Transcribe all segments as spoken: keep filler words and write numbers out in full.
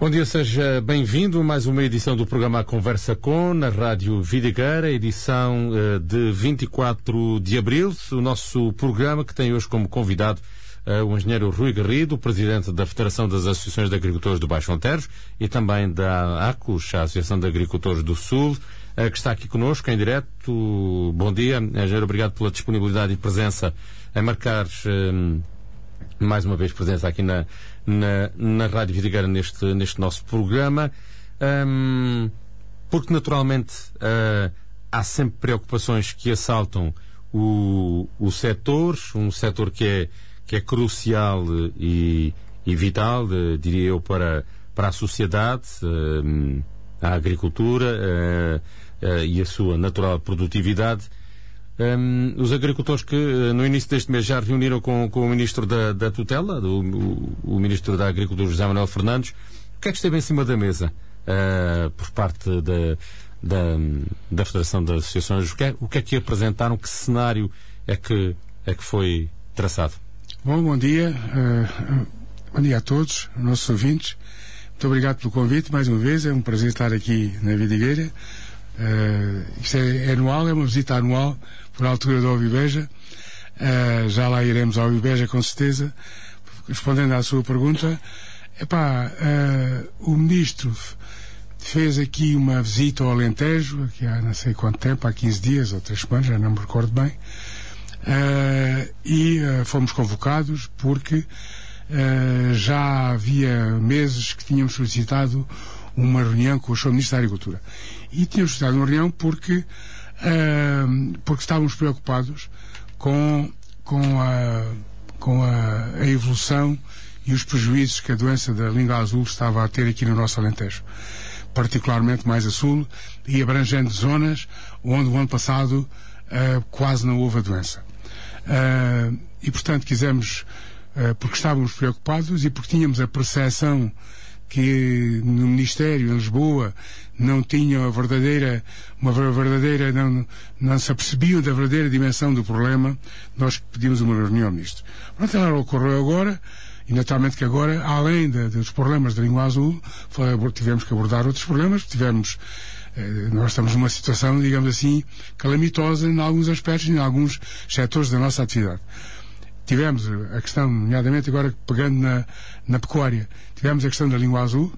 Bom dia, seja bem-vindo a mais uma edição do programa A Conversa Com, na Rádio Vidigueira, edição uh, de vinte e quatro de abril. O nosso programa que tem hoje como convidado uh, o engenheiro Rui Garrido, presidente da Federação das Associações de Agricultores do Baixo Alentejo e também da ACUS, a Associação de Agricultores do Sul, uh, que está aqui connosco em direto. Bom dia, engenheiro, obrigado pela disponibilidade e presença a marcar uh, mais uma vez presença aqui na Na, na Rádio Vidigueira neste, neste nosso programa, um, porque naturalmente uh, há sempre preocupações que assaltam o, o setor, um setor que é, que é crucial e, e vital, uh, diria eu, para, para a sociedade, uh, a agricultura uh, uh, e a sua natural produtividade. Um, os agricultores que uh, no início deste mês já reuniram com, com o Ministro da, da Tutela, do, o, o Ministro da Agricultura, José Manuel Fernandes. O que é que esteve em cima da mesa uh, por parte da, da, da Federação das Associações? O que, é, o que é que apresentaram? Que cenário é que, é que foi traçado? Bom, bom dia. Uh, bom dia a todos, nossos ouvintes. Muito obrigado pelo convite, mais uma vez. É um prazer estar aqui na Vidigueira. Uh, isto é, é anual, é uma visita anual por altura da Ovibeja. Uh, já lá iremos à Ovibeja com certeza. Respondendo à sua pergunta, epá, uh, o Ministro fez aqui uma visita ao Alentejo, aqui há não sei quanto tempo, há quinze dias ou três semanas, já não me recordo bem, uh, e uh, fomos convocados porque uh, já havia meses que tínhamos solicitado uma reunião com o senhor Ministro da Agricultura. E tínhamos solicitado uma reunião porque, uh, porque estávamos preocupados com, com, a, com a, a evolução e os prejuízos que a doença da língua azul estava a ter aqui no nosso Alentejo. Particularmente mais a sul e abrangendo zonas onde o ano passado uh, quase não houve a doença. Uh, e, portanto, quisemos, uh, porque estávamos preocupados e porque tínhamos a percepção que no Ministério, em Lisboa, não tinham a verdadeira, uma verdadeira, não, não se apercebiam da verdadeira dimensão do problema, nós pedimos uma reunião ao Ministro. Pronto, ela ocorreu agora, e naturalmente que agora, além de, dos problemas da língua azul, foi, tivemos que abordar outros problemas, tivemos, eh, nós estamos numa situação, digamos assim, calamitosa em alguns aspectos, em alguns setores da nossa atividade. Tivemos a questão, nomeadamente agora pegando na, na pecuária, tivemos a questão da língua azul,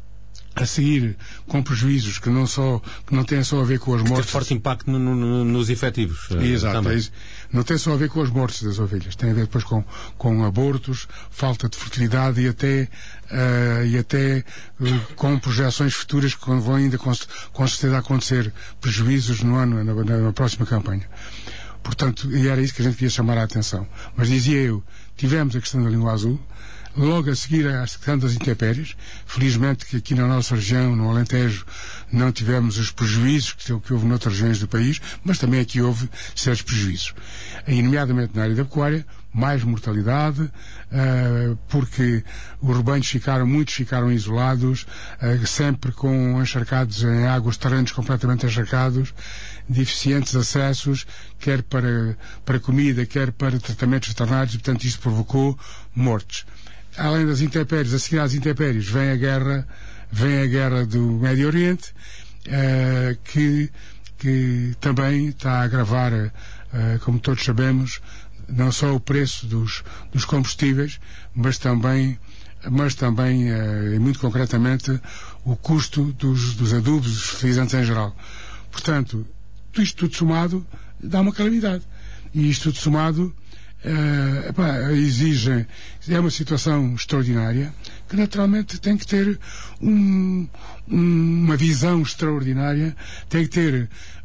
a seguir com prejuízos que não, só, que não têm só a ver com as mortes. Tem forte impacto no, no, nos efetivos. Exato. É, não tem só a ver com as mortes das ovelhas, tem a ver depois com, com abortos, falta de fertilidade e até, uh, e até uh, com projeções futuras que vão ainda com, com certeza acontecer prejuízos no ano, na, na, na próxima campanha. Portanto, e era isso que a gente queria chamar a atenção. Mas dizia eu, tivemos a questão da língua azul, logo a seguir a questão das intempéries. Felizmente que aqui na nossa região, no Alentejo, não tivemos os prejuízos que, que houve noutras regiões do país, mas também aqui houve certos prejuízos. E, nomeadamente na área da pecuária, mais mortalidade, uh, porque os rebanhos ficaram, muitos ficaram isolados, uh, sempre com encharcados em águas, terrenos completamente encharcados, deficientes acessos, quer para, para comida, quer para tratamentos veterinários, e portanto isto provocou mortes. Além das intempéries, a seguir às intempéries, vem a guerra, vem a guerra do Médio Oriente, uh, que, que também está a agravar, uh, como todos sabemos, não só o preço dos, dos combustíveis, mas também, mas também, uh, e muito concretamente, o custo dos, dos adubos, dos fertilizantes em geral. Portanto, isto tudo somado dá uma calamidade. E isto tudo somado Uh, epá, exige, é uma situação extraordinária que naturalmente tem que ter um, um, uma visão extraordinária, tem que ter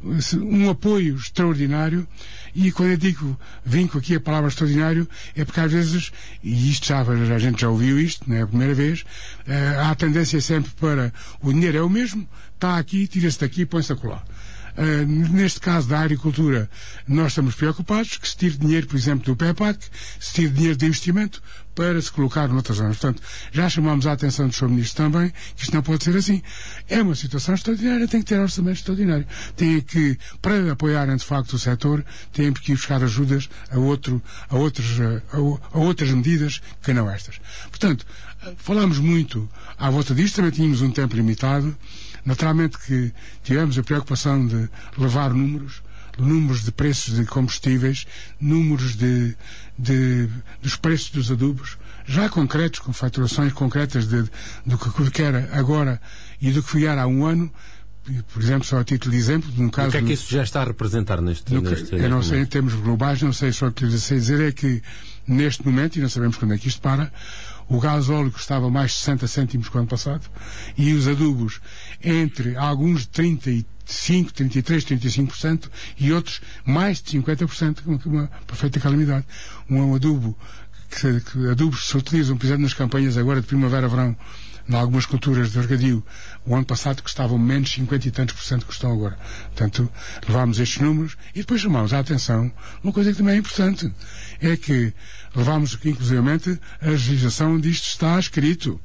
um apoio extraordinário. E quando eu digo, vinco aqui a palavra extraordinário, é porque às vezes, e isto já, a gente já ouviu isto, não é a primeira vez, uh, há a tendência sempre para o dinheiro é o mesmo, está aqui, tira-se daqui e põe-se a colar. Uh, neste caso da agricultura, nós estamos preocupados que se tire dinheiro, por exemplo, do P E P A C, se tire dinheiro de investimento para se colocar noutras zonas. Portanto, já chamamos a atenção do senhor Ministro também que isto não pode ser assim. É uma situação extraordinária, tem que ter orçamento extraordinário. Tem que, para apoiarem de facto o setor, tem que ir buscar ajudas a, outro, a, outros, a, a outras medidas que não estas. Portanto, Falámos muito à volta disto, também tínhamos um tempo limitado. Naturalmente que tivemos a preocupação de levar números, números de preços de combustíveis, números de, de, dos preços dos adubos, já concretos, com faturações concretas de, do que era agora e do que era há um ano. Por exemplo, só a título de exemplo, no caso... O que é que isso já está a representar neste, no, neste Eu não neste sei, momento? em termos globais, não sei, só o que lhes sei dizer é que neste momento, e não sabemos quando é que isto para, o gás óleo custava mais de sessenta cêntimos no ano passado e os adubos entre alguns de trinta e cinco, trinta e três, trinta e cinco por cento e outros mais de cinquenta por cento, uma perfeita calamidade. Um adubo, que, que adubos se utilizam, por exemplo, nas campanhas agora de primavera-verão, em algumas culturas de regadio, o ano passado custavam menos cinquenta e tantos por cento que custam agora. Portanto, levámos estes números e depois chamámos a atenção uma coisa que também é importante, é que levámos, inclusivamente, a legislação onde isto está escrito.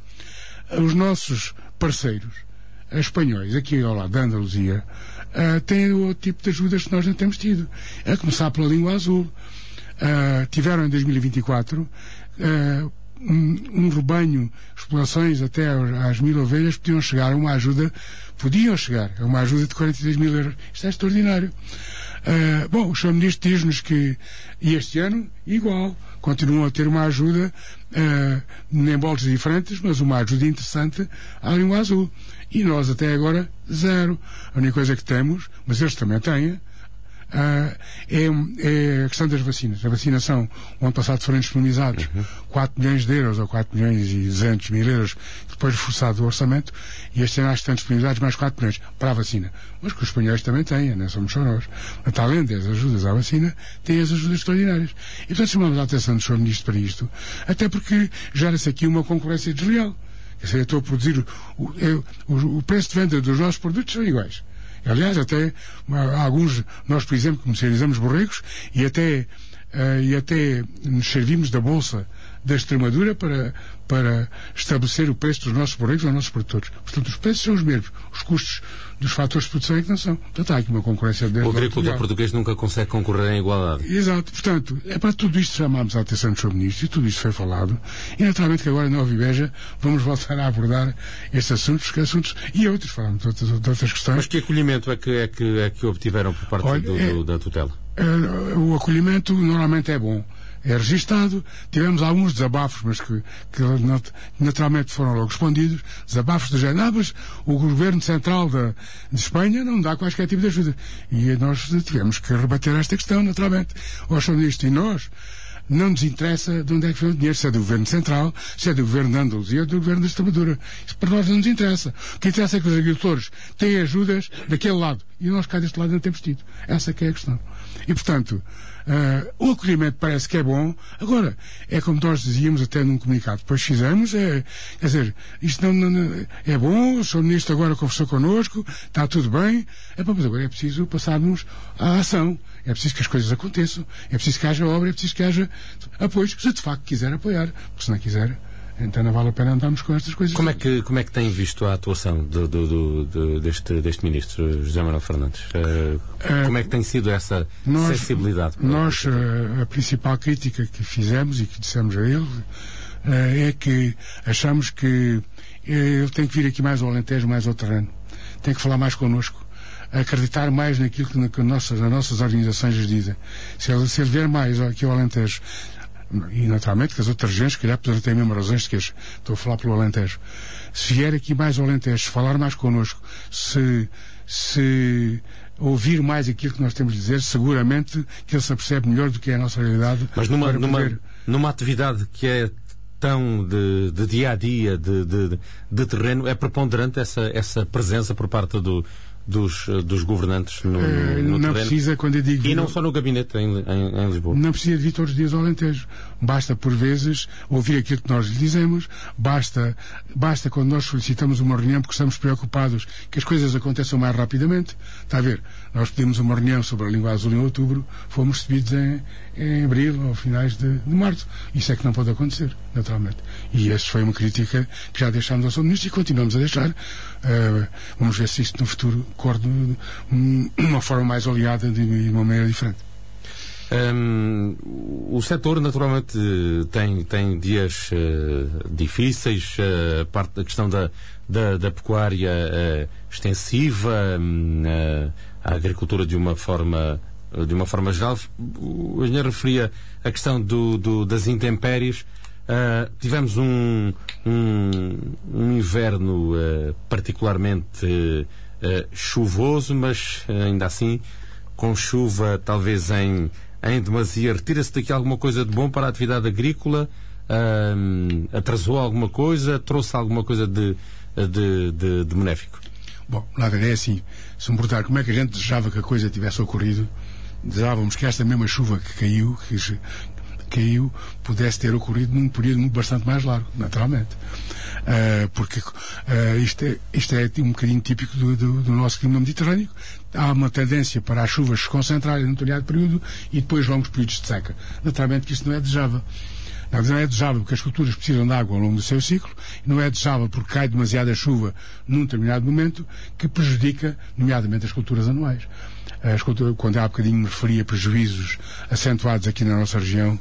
Os nossos parceiros espanhóis, aqui ao lado da Andaluzia, uh, têm o tipo de ajudas que nós não temos tido. A começar pela língua azul. Uh, tiveram em dois mil e vinte e quatro uh, Um, um rebanho, explorações até às mil ovelhas podiam chegar a uma ajuda, podiam chegar a uma ajuda de quarenta e dois mil euros. Isto é extraordinário. Uh, bom, o senhor Ministro diz-nos que, e este ano, igual, continuam a ter uma ajuda, uh, em bolsos diferentes, mas uma ajuda interessante à língua azul. E nós até agora, zero. A única coisa que temos, mas eles também têm, Uh, é, é a questão das vacinas. A vacinação, o ano passado foram disponibilizados uhum. quatro milhões de euros ou quatro milhões e duzentos mil euros, depois reforçado o orçamento, e este ano acho que estão disponibilizados mais quatro milhões para a vacina. Mas que os espanhóis também têm, não somos só nós. Mas, além das ajudas à vacina, têm as ajudas extraordinárias. E portanto chamamos a atenção do senhor Ministro para isto, até porque gera-se aqui uma concorrência desleal. Quer dizer, eu estou a produzir o, o, o, o preço de venda dos nossos produtos são iguais. Aliás, até alguns, nós, por exemplo, comercializamos borregos e até, uh, e até nos servimos da Bolsa da Extremadura para, para estabelecer o preço dos nossos borregos aos nossos produtores. Portanto, os preços são os mesmos. Os custos dos fatores de produção é que não são. Portanto, há aqui uma concorrência dentro do O agricultor português nunca consegue concorrer em igualdade. Exato. Portanto, é para tudo isto chamámos a atenção do senhor Ministro e tudo isto foi falado. E, naturalmente, que agora na Oviveja vamos voltar a abordar estes assuntos, que assuntos e outros, falamos de outras, de outras questões. Mas que acolhimento é que, é que, é que obtiveram por parte Olha, do, é, do, da tutela? É, o acolhimento normalmente é bom. É registado, tivemos alguns desabafos, mas que, que naturalmente foram logo respondidos, desabafos do género, ah, mas o governo central da, de Espanha não dá qualquer tipo de ajuda. E nós tivemos que rebater esta questão, naturalmente. Ou são isto e nós, não nos interessa de onde é que vem o dinheiro, se é do governo central, se é do governo da Andaluzia ou do governo da Extremadura. Isso para nós não nos interessa. O que interessa é que os agricultores têm ajudas daquele lado. E nós cá deste lado não temos tido. Essa que é a questão. E, portanto, uh, o acolhimento parece que é bom. Agora, é como nós dizíamos até num comunicado. Depois fizemos, é, quer dizer, isto não, não, não é bom, o senhor Ministro agora conversou connosco, está tudo bem, é, mas agora é preciso passarmos à ação. É preciso que as coisas aconteçam, é preciso que haja obra, é preciso que haja apoios, se de facto quiser apoiar, porque se não quiser, então não vale a pena andarmos com estas coisas. Como é que, como é que tem visto a atuação do, do, do, do, deste, deste Ministro, José Manuel Fernandes? Uh, uh, como é que tem sido essa nós, sensibilidade? Nós, uh, a principal crítica que fizemos e que dissemos a ele uh, é que achamos que uh, ele tem que vir aqui mais ao Alentejo, mais ao terreno. Tem que falar mais connosco. Acreditar mais naquilo que, que nossas, as nossas organizações lhes dizem. Se ele, se ele vier mais aqui ao Alentejo, e naturalmente que as outras regiões, que calhar poderão ter mesmo razões de queixa, estou a falar pelo Alentejo, se vier aqui mais ao Alentejo, se falar mais connosco, se, se ouvir mais aquilo que nós temos de dizer, seguramente que ele se apercebe melhor do que é a nossa realidade. Mas numa, numa, poder... numa atividade que é tão de, de dia a dia, de, de, de terreno, é preponderante essa, essa presença por parte do Dos, dos governantes no, no, no não terreno. Precisa, quando eu digo, e não só no gabinete em, em, em Lisboa. Não precisa de vir todos os dias ao Alentejo. Basta, por vezes, ouvir aquilo que nós lhe dizemos. Basta, basta quando nós solicitamos uma reunião porque estamos preocupados que as coisas aconteçam mais rapidamente. Está a ver? Nós pedimos uma reunião sobre a língua azul em outubro, fomos recebidos em, em abril ou finais de, de março. Isso é que não pode acontecer, naturalmente. E essa foi uma crítica que já deixámos ao senhor Ministro e continuamos a deixar. Uh, vamos ver se isto no futuro corre de uma forma mais oleada e de uma maneira diferente. Um, o setor naturalmente tem, tem dias uh, difíceis, uh, a parte da questão da, da, da pecuária uh, extensiva, uh, a agricultura de uma forma, de uma forma geral. O engenheiro referia a questão do, do, das intempéries. Uh, tivemos um, um, um inverno uh, particularmente uh, uh, chuvoso, mas uh, ainda assim com chuva talvez em em demasia. Retira-se daqui alguma coisa de bom para a atividade agrícola? Um, atrasou alguma coisa? Trouxe alguma coisa de, de, de, de benéfico? Bom, lá é assim, se me perguntar como é que a gente desejava que a coisa tivesse ocorrido, desejávamos que esta mesma chuva que caiu, que caiu, pudesse ter ocorrido num período bastante mais largo, naturalmente. Uh, porque uh, isto, é, isto é um bocadinho típico do, do, do nosso clima mediterrâneo. Há uma tendência para as chuvas se concentrarem num determinado período e depois longos períodos de seca. Naturalmente que isto não é desejável. Não, não é desejável porque as culturas precisam de água ao longo do seu ciclo, e não é desejável porque cai demasiada chuva num determinado momento que prejudica, nomeadamente, as culturas anuais. As culturas, quando há bocadinho me referia a prejuízos acentuados aqui na nossa região,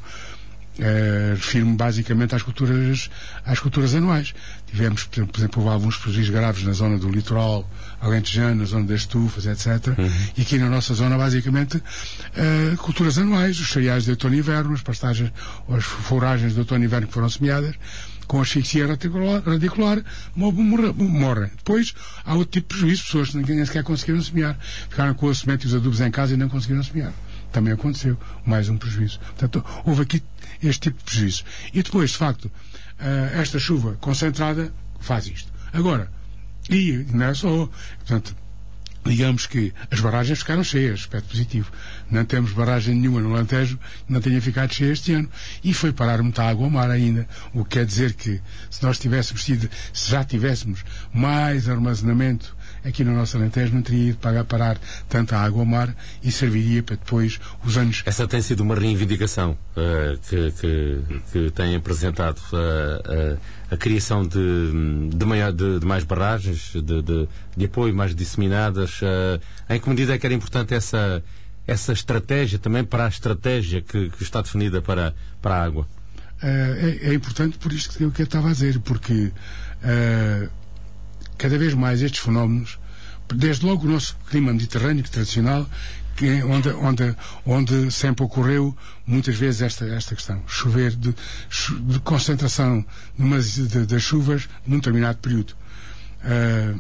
Uh, refiro-me basicamente às culturas, às culturas anuais. Tivemos, por exemplo, por exemplo, houve alguns prejuízos graves na zona do litoral alentejano, na zona das estufas, etcétera. Uhum. E aqui na nossa zona, basicamente, uh, culturas anuais, os cereais de outono e inverno, as pastagens, as foragens de outono e inverno que foram semeadas, com asfixia radicular, radicular morrem. Depois, há outro tipo de prejuízo, pessoas que nem sequer conseguiram semear. Ficaram com a semente e os adubos em casa e não conseguiram semear. Também aconteceu. Mais um prejuízo. Portanto, houve aqui este tipo de prejuízo. E depois, de facto, uh, esta chuva concentrada faz isto. Agora, e não é só, portanto, digamos que as barragens ficaram cheias, aspecto positivo. Não temos barragem nenhuma no Alentejo que não tenha ficado cheia este ano. E foi parar muita água ao mar ainda. O que quer dizer que, se nós tivéssemos tido, se já tivéssemos mais armazenamento aqui no nosso Alentejo, não teria ido pagar parar tanta água ao mar e serviria para depois os anos... Essa tem sido uma reivindicação uh, que, que, que tem apresentado uh, uh, a criação de, de, maior, de, de mais barragens, de, de, de apoio mais disseminadas. Uh, em que medida é que era importante essa, essa estratégia também para a estratégia que, que está definida para, para a água? Uh, é, é importante por isto que eu, que eu estava a dizer, porque... Uh, cada vez mais estes fenómenos, desde logo o nosso clima mediterrâneo tradicional, que, onde, onde, onde sempre ocorreu muitas vezes esta, esta questão, chover de, de concentração das de, de chuvas num determinado período. Uh,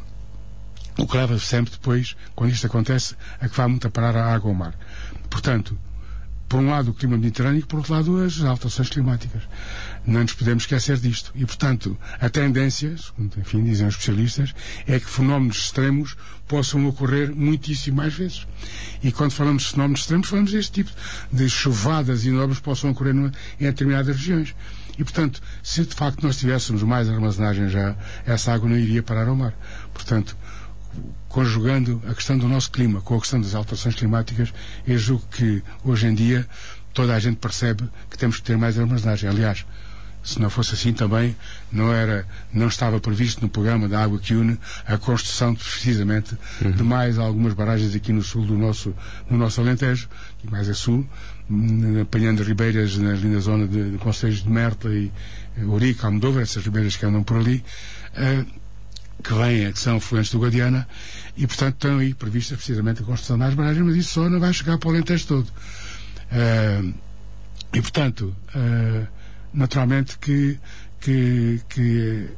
o que leva sempre depois, quando isto acontece, a que vá muito a parar a água ao mar. Portanto, por um lado o clima mediterrâneo e por outro lado as alterações climáticas. Não nos podemos esquecer disto. E, portanto, a tendência, segundo, enfim, dizem os especialistas, é que fenómenos extremos possam ocorrer muitíssimo mais vezes. E quando falamos de fenómenos extremos, falamos deste tipo de chuvadas enormes que possam ocorrer numa, em determinadas regiões. E, portanto, se de facto nós tivéssemos mais armazenagem já, essa água não iria parar ao mar. Portanto, conjugando a questão do nosso clima com a questão das alterações climáticas, eu julgo que, hoje em dia, toda a gente percebe que temos que ter mais armazenagem. Aliás, se não fosse assim também, não, era, não estava previsto no programa da Água que Une a construção, precisamente, uhum. de mais algumas barragens aqui no sul do nosso, no nosso Alentejo, e mais a sul, apanhando ribeiras na, ali na zona de, de concelhos de Merta e Ourique, Almodóvar, essas ribeiras que andam por ali, uh, que vêm, que são afluentes do Guadiana, e, portanto, estão aí previstas precisamente a construção das barragens, mas isso só não vai chegar para o Alentejo todo. Uh, e, portanto, uh, naturalmente que, que, que,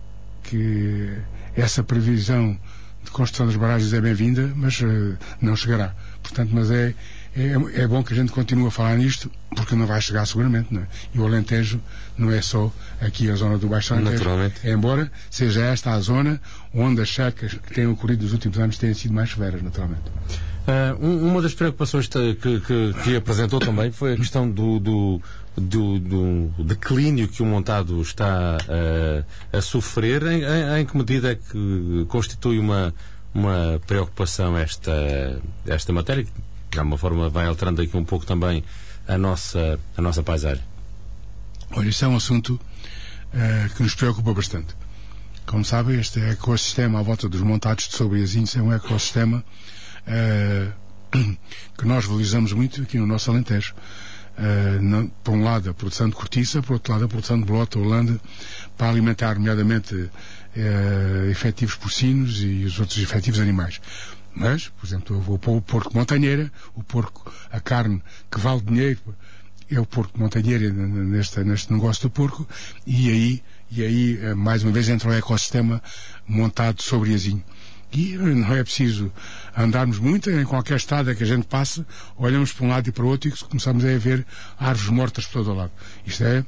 que essa previsão de construção das barragens é bem-vinda, mas uh, não chegará. Portanto, mas é, é, é bom que a gente continue a falar nisto, porque não vai chegar seguramente, não é? E o Alentejo não é só aqui a zona do Baixo Alentejo. Naturalmente. É, embora seja esta a zona onde as secas que têm ocorrido nos últimos anos têm sido mais severas, naturalmente. Uh, uma das preocupações que, que, que apresentou também foi a questão do, do, do, do declínio que o montado está uh, a sofrer. Em, em, em que medida é que constitui uma, uma preocupação esta, esta matéria, que de alguma forma vai alterando aqui um pouco também a nossa, a nossa paisagem? Olha, isso é um assunto uh, que nos preocupa bastante. Como sabem, este ecossistema à volta dos montados de Sobriazinhos é um ecossistema Uh, que nós valorizamos muito aqui no nosso Alentejo. Uh, não, por um lado a produção de cortiça, por outro lado a produção de bolota holanda, para alimentar nomeadamente uh, efetivos porcinos e os outros efetivos animais. Mas, por exemplo, o, o porco montanheira, o porco, a carne que vale dinheiro, é o porco montanheira neste, neste negócio do porco, e aí, e aí uh, mais uma vez entra o ecossistema montado sobre azinho. E não é preciso andarmos muito, em qualquer estrada que a gente passe, olhamos para um lado e para o outro e começamos a ver árvores mortas por todo o lado. Isto é,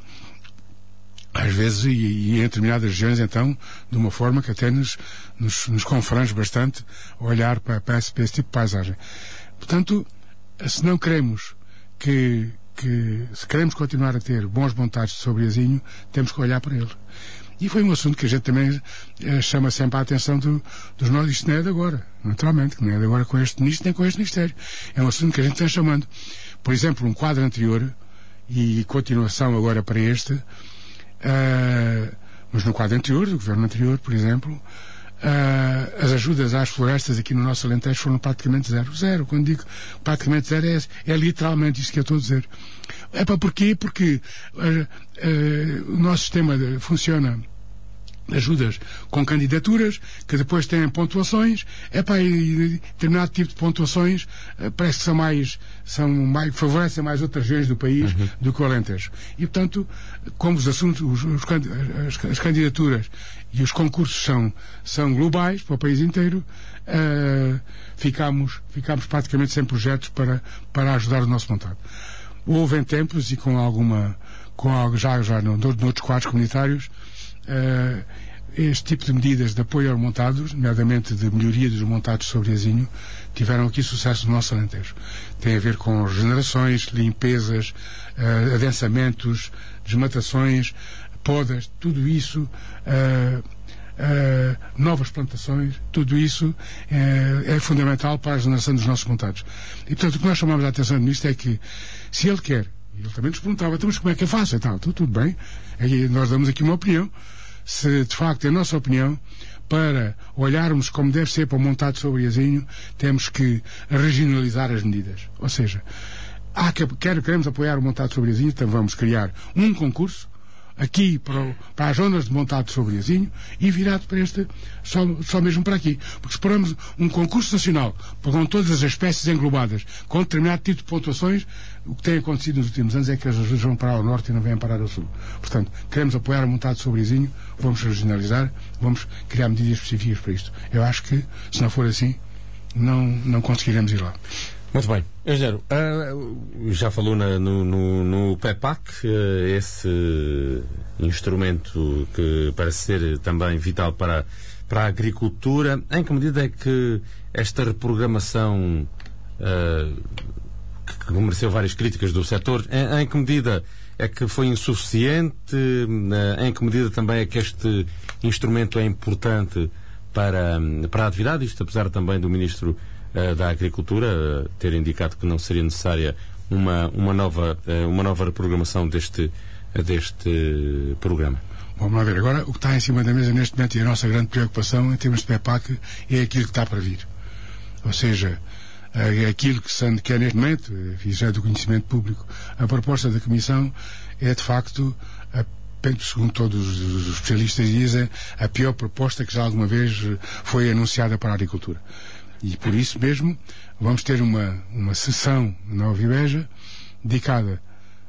às vezes, e, e em determinadas regiões, então, de uma forma que até nos, nos, nos confrange bastante olhar para, para, esse, para esse tipo de paisagem. Portanto, se não queremos que, que, se queremos continuar a ter bons montados sobre azinho, temos que olhar para ele. E foi um assunto que a gente também eh, chama sempre a atenção do, dos nós. Isto não é de agora, naturalmente, que não é de agora com este ministro nem com este Ministério. É um assunto que a gente está chamando. Por exemplo, um quadro anterior, e continuação agora para este, uh, mas no quadro anterior, do governo anterior, por exemplo, uh, as ajudas às florestas aqui no nosso Alentejo foram praticamente zero. Zero. Quando digo praticamente zero, é, é literalmente isto que eu estou a dizer. É para porquê? Porque uh, uh, o nosso sistema de, funciona de ajudas com candidaturas que depois têm pontuações. É para determinado tipo de pontuações uh, parece que são mais, são mais, favorecem mais outras regiões do país uhum. do que o Alentejo. E portanto, como os assuntos, os, os, as, as candidaturas e os concursos são, são globais para o país inteiro, uh, ficamos, ficamos praticamente sem projetos para, para ajudar o nosso montado. Houve em tempos, e com alguma, com algo, já, já no, noutros quadros comunitários, uh, este tipo de medidas de apoio aos montados, nomeadamente de melhoria dos montados sobre azinho, tiveram aqui sucesso no nosso Alentejo. Tem a ver com regenerações, limpezas, uh, adensamentos, desmatações, podas, tudo isso, uh, uh, novas plantações, tudo isso uh, é fundamental para a regeneração dos nossos montados. E, portanto, o que nós chamamos a atenção nisto é que, se ele quer, e ele também nos perguntava, então, mas como é que eu faço? Então, tudo, tudo bem, aí nós damos aqui uma opinião. Se, de facto, é a nossa opinião, para olharmos como deve ser para o montado sobre azinho, temos que regionalizar as medidas. Ou seja, há que, quer, queremos apoiar o montado sobre azinho, então vamos criar um concurso, aqui para, o, para as zonas de montado sobre azinho e virado para este, só, só mesmo para aqui. Porque se pormos um concurso nacional com todas as espécies englobadas, com determinado tipo de pontuações, o que tem acontecido nos últimos anos é que as ajudas vão parar ao norte e não vêm parar ao sul. Portanto, queremos apoiar o montado sobre azinho, vamos regionalizar, vamos criar medidas específicas para isto. Eu acho que, se não for assim, não, não conseguiremos ir lá. Muito bem. Engenheiro, uh, já falou na, no, no, no PEPAC, uh, esse instrumento que parece ser também vital para, para a agricultura. Em que medida é que esta reprogramação, uh, que mereceu várias críticas do setor, em, em que medida é que foi insuficiente? Uh, em que medida também é que este instrumento é importante para, para a atividade? Isto apesar também do Ministro da Agricultura ter indicado que não seria necessária uma, uma, nova, uma nova reprogramação deste, deste programa. Bom, vamos ver. Agora, o que está em cima da mesa neste momento e a nossa grande preocupação em termos de PEPAC é aquilo que está para vir. Ou seja, aquilo que, que é neste momento, já é do conhecimento público, a proposta da Comissão é, de facto, a segundo todos os especialistas dizem, a pior proposta que já alguma vez foi anunciada para a agricultura. E por isso mesmo vamos ter uma, uma sessão na Ovibeja dedicada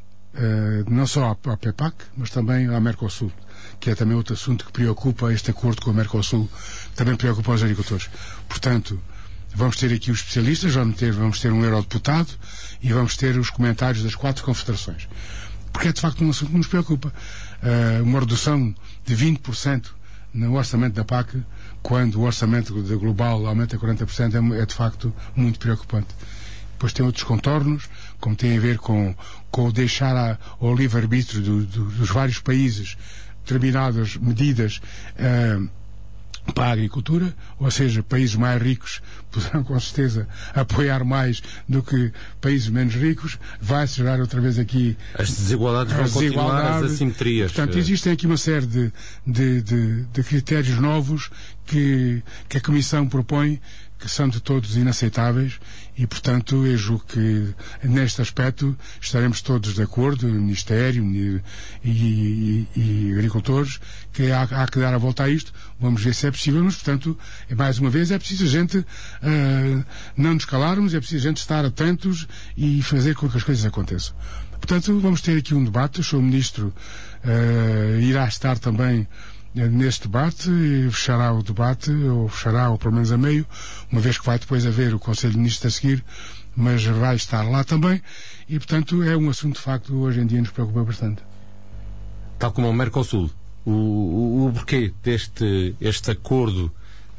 uh, não só ao, ao PEPAC, mas também ao Mercosul, que é também outro assunto que preocupa este acordo com o Mercosul, também preocupa os agricultores. Portanto, vamos ter aqui os especialistas, vamos ter, vamos ter um eurodeputado e vamos ter os comentários das quatro confederações. Porque é de facto um assunto que nos preocupa. Uh, uma redução de vinte por cento no orçamento da P A C, quando o orçamento global aumenta quarenta por cento, é, é de facto muito preocupante. Depois tem outros contornos, como tem a ver com, com deixar a, ao livre-arbítrio do, do, dos vários países determinadas medidas uh, para a agricultura, ou seja, países mais ricos poderão com certeza apoiar mais do que países menos ricos, vai-se gerar outra vez aqui as desigualdades, as vão continuar, as assimetrias. Portanto, existem aqui uma série de, de, de, de critérios novos que, que a Comissão propõe que são de todos inaceitáveis e, portanto, eu julgo que neste aspecto estaremos todos de acordo, o Ministério e, e, e agricultores, que há, há que dar a volta a isto. Vamos ver se é possível, mas, portanto, mais uma vez, é preciso a gente uh, não nos calarmos, é preciso a gente estar atentos e fazer com que as coisas aconteçam. Portanto, vamos ter aqui um debate. O senhor Ministro uh, irá estar também neste debate, e fechará o debate, ou fechará, ou pelo menos a meio, uma vez que vai depois haver o Conselho de Ministros a seguir, mas vai estar lá também, e portanto é um assunto de facto hoje em dia nos preocupa bastante. Tal como o Mercosul, o, o, o porquê deste este acordo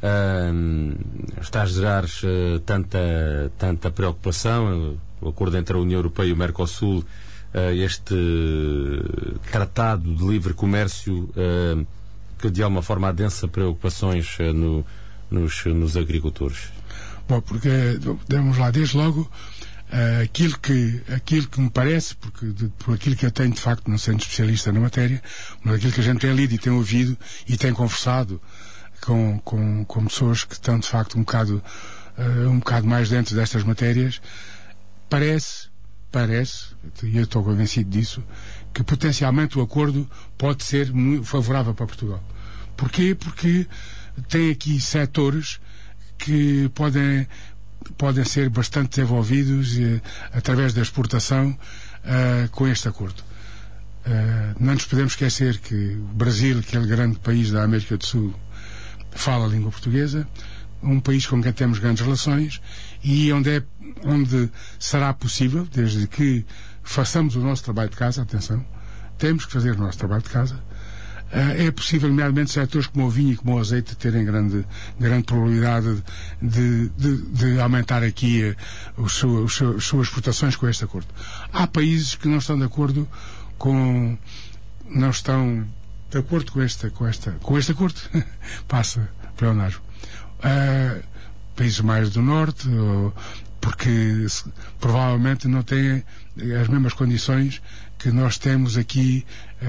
uh, está a gerar uh, tanta, tanta preocupação, o acordo entre a União Europeia e o Mercosul, uh, este tratado de livre comércio uh, que de alguma forma adensa preocupações uh, no, nos, nos agricultores? Bom, porque, vamos lá, desde logo, uh, aquilo, que, aquilo que me parece, porque de, por aquilo que eu tenho, de facto, não sendo especialista na matéria, mas aquilo que a gente tem lido e tem ouvido e tem conversado com, com, com pessoas que estão, de facto, um bocado, uh, um bocado mais dentro destas matérias, parece, parece, e eu estou convencido disso, que potencialmente o acordo pode ser muito favorável para Portugal. Porquê? Porque tem aqui setores que podem, podem ser bastante desenvolvidos eh, através da exportação eh, com este acordo. Eh, não nos podemos esquecer que o Brasil, aquele grande país da América do Sul, fala a língua portuguesa, um país com quem temos grandes relações e onde, é, onde será possível, desde que façamos o nosso trabalho de casa, atenção, temos que fazer o nosso trabalho de casa, uh, é possível, nomeadamente, setores como o vinho e como o azeite terem grande, grande probabilidade de, de, de aumentar aqui uh, os seu, os seu, as suas exportações com este acordo. Há países que não estão de acordo com, não estão de acordo com este, com esta, com este acordo. Passa, pleonasmo. Uh, países mais do norte, ou, porque se, provavelmente não têm as mesmas condições que nós temos aqui,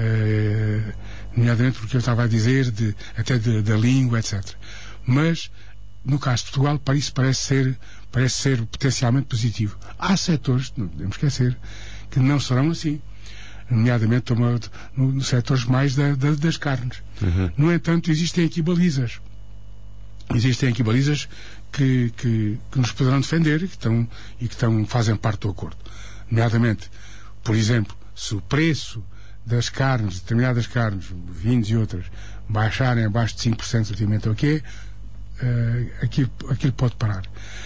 eh, nomeadamente porque eu estava a dizer, de, até da língua, etcétera. Mas, no caso de Portugal, para isso parece ser, parece ser potencialmente positivo. Há setores, não podemos esquecer, que não serão assim. Nomeadamente nos no setores mais da, da, das carnes. Uhum. No entanto, existem aqui balizas. Existem aqui balizas que, que, que nos poderão defender e que, estão, e que estão, fazem parte do acordo. Nomeadamente, por exemplo, se o preço das carnes, determinadas carnes, vinhos e outras, baixarem abaixo de cinco por cento relativamente ao que é, uh, aquilo, aquilo pode parar.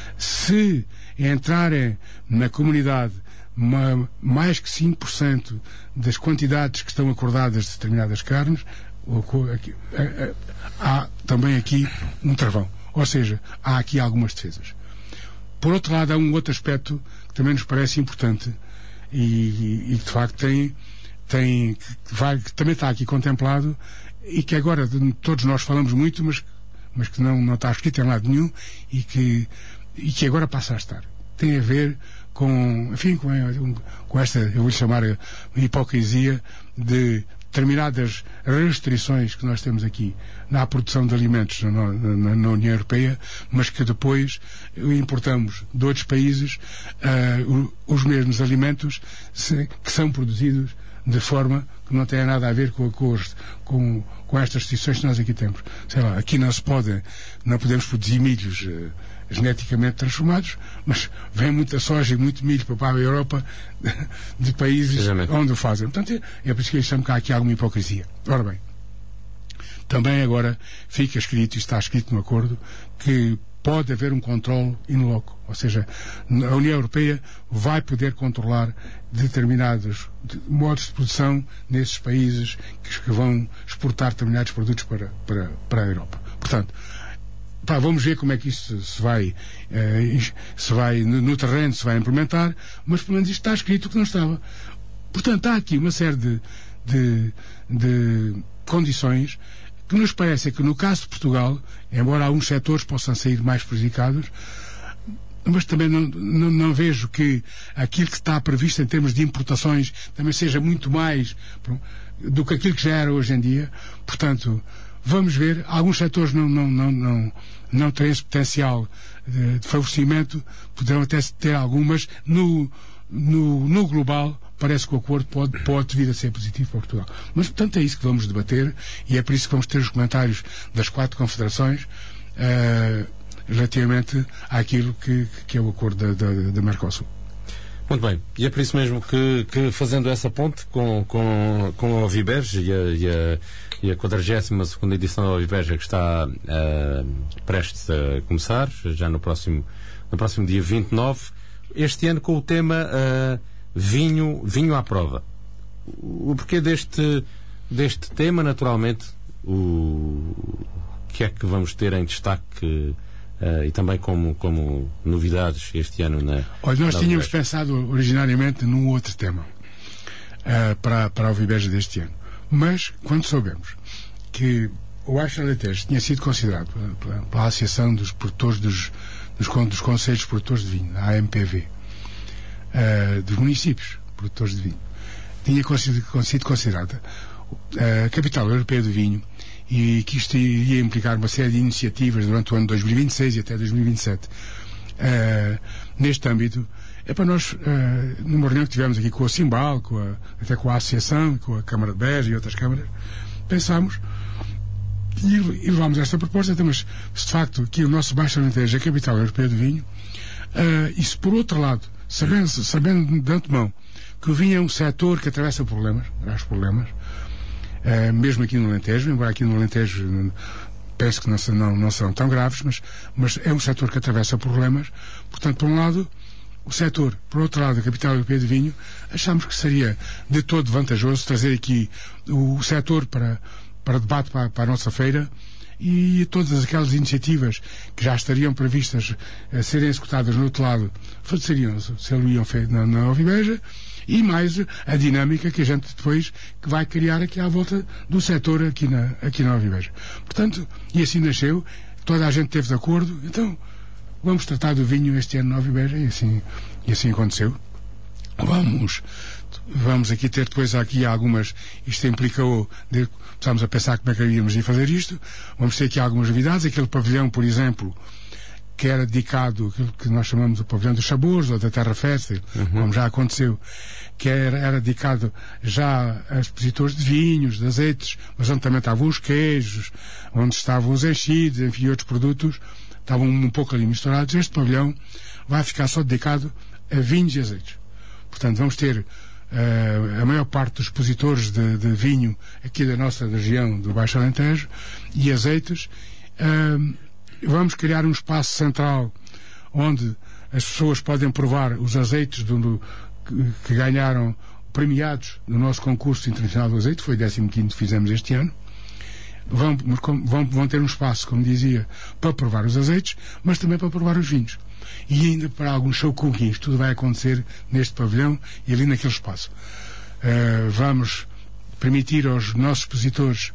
Se entrarem na comunidade uma, mais que cinco por cento das quantidades que estão acordadas de determinadas carnes, o, aqui, uh, uh, há também aqui um travão. Ou seja, há aqui algumas defesas. Por outro lado, há um outro aspecto que também nos parece importante e, e, e de facto tem, tem que, vai, que também está aqui contemplado e que agora todos nós falamos muito, mas, mas que não, não está escrito em lado nenhum e que, e que agora passa a estar. Tem a ver com, enfim, com, com esta, eu vou-lhe chamar a hipocrisia de determinadas restrições que nós temos aqui na produção de alimentos na, na, na União Europeia, mas que depois importamos de outros países uh, os mesmos alimentos se, que são produzidos de forma que não tem nada a ver com, com, com, com estas restrições que nós aqui temos. Sei lá, aqui não se pode, não podemos produzir milhos uh, geneticamente transformados, mas vem muita soja e muito milho para a Europa de países Exatamente. Onde o fazem. Portanto, é por isso que eu chamo que há aqui alguma hipocrisia. Ora bem, também agora fica escrito, e está escrito no acordo, que pode haver um controle in loco, ou seja, a União Europeia vai poder controlar determinados modos de produção nesses países que, que vão exportar determinados produtos para, para, para a Europa. Portanto, pá, vamos ver como é que isso se vai, eh, se vai no, no terreno, se vai implementar, mas pelo menos isto está escrito que não estava. Portanto, há aqui uma série de, de, de condições que nos parece que no caso de Portugal, embora alguns setores possam sair mais prejudicados, mas também não, não, não vejo que aquilo que está previsto em termos de importações também seja muito mais do que aquilo que já era hoje em dia. Portanto, vamos ver, alguns setores não, não, não, não, não têm esse potencial de, de favorecimento, poderão até ter algumas, no, no, no global, parece que o acordo pode, pode vir a ser positivo para Portugal. Mas, portanto, é isso que vamos debater e é por isso que vamos ter os comentários das quatro confederações uh, relativamente àquilo que, que é o acordo da, da, da Mercosul. Muito bem, e é por isso mesmo que, que fazendo essa ponte com, com, com a Oviberge e a, e a, e a quadragésima segunda edição da Oviberge, que está uh, prestes a começar, já no próximo, no próximo dia vinte e nove, este ano com o tema uh, vinho, vinho à prova. O porquê deste, deste tema, naturalmente, o que é que vamos ter em destaque Uh, e também como, como novidades este ano na... Olha, nós na tínhamos Oviberge. pensado originariamente num outro tema uh, para, para a Oviberge deste ano, mas quando soubemos que o Baixo Alentejo tinha sido considerado pela, pela Associação dos Produtores dos, dos, dos Conselhos Produtores de Vinho, a A M P V, uh, dos municípios produtores de vinho, tinha sido considerada a capital europeia do vinho, e que isto iria implicar uma série de iniciativas durante o ano dois mil e vinte e seis e até dois mil e vinte e sete uh, neste âmbito. É para nós, uh, numa reunião que tivemos aqui com a Simbal, com a, até com a Associação, com a Câmara de Beja e outras câmaras, pensámos e, e levámos esta proposta, então, mas se de facto que o nosso Baixo Alentejo é a capital europeia do vinho, uh, e se por outro lado, sabendo, sabendo de antemão que o vinho é um setor que atravessa problemas, graves problemas, Uh, mesmo aqui no Alentejo, embora aqui no Alentejo uh, penso que não, não, não serão tão graves, mas, mas é um setor que atravessa problemas. Portanto, por um lado, o setor, por outro lado, a capital europeia de vinho, achamos que seria de todo vantajoso trazer aqui o, o setor para, para debate para, para a nossa feira, e todas aquelas iniciativas que já estariam previstas a serem executadas no outro lado seriam, seriam feitas na, na Oviberge, e mais a dinâmica que a gente depois que vai criar aqui à volta do setor aqui na, aqui na Oviberge. Portanto, e assim nasceu, toda a gente teve de acordo, então vamos tratar do vinho este ano na Oviberge, e assim, e assim aconteceu. Vamos, vamos aqui ter depois aqui algumas, isto implicou, de, estamos a pensar como é que íamos ir fazer isto, vamos ter aqui algumas novidades, aquele pavilhão, por exemplo, que era dedicado, aquilo que nós chamamos de pavilhão dos sabores, ou da Terra Fértil, uhum. como já aconteceu, que era, era dedicado já a expositores de vinhos, de azeites, mas onde também estavam os queijos, onde estavam os enchidos, enfim, outros produtos, estavam um pouco ali misturados. Este pavilhão vai ficar só dedicado a vinhos e azeites. Portanto, vamos ter uh, a maior parte dos expositores de, de vinho aqui da nossa região do Baixo Alentejo e azeites. Uh, Vamos criar um espaço central onde as pessoas podem provar os azeites do, do, que, que ganharam premiados no nosso concurso internacional do azeite, foi o décimo quinto que fizemos este ano. Vão, vão, vão ter um espaço, como dizia, para provar os azeites, mas também para provar os vinhos. E ainda para alguns show cookings, tudo vai acontecer neste pavilhão e ali naquele espaço. Uh, vamos permitir aos nossos expositores